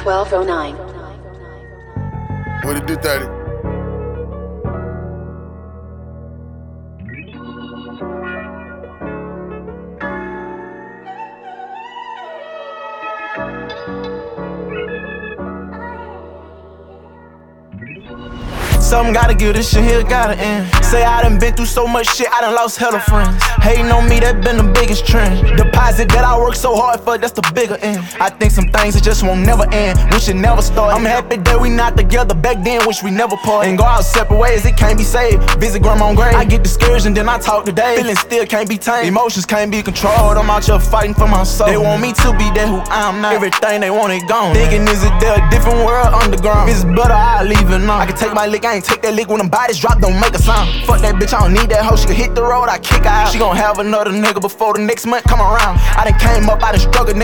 1209. What it do, 30? Something gotta give this shit here, gotta end. Say I done been through so much shit, I done lost hella friends. Hating on me, that been the biggest trend. Deposit that I worked so hard for, that's the bigger end. I think some things that just won't never end. We should never start. I'm happy that we not together back then, wish we never part. And go out separate ways, it can't be saved. Visit grandma on grave. I get discouraged and then I talk today. Feelings still can't be tamed. Emotions can't be controlled. I'm out here fighting for my soul. They want me to be that who I'm not. Everything they want it gone. Thinking is it there a different world underground? If it's better, I'll leave it now. I can take my lick, I ain't take that lick when them bodies drop, don't make a sound. Fuck that bitch, I don't need that hoe. She can hit the road, I kick her out. She gon' have another nigga before the next month come around. I done came up, I done struggled, nigga.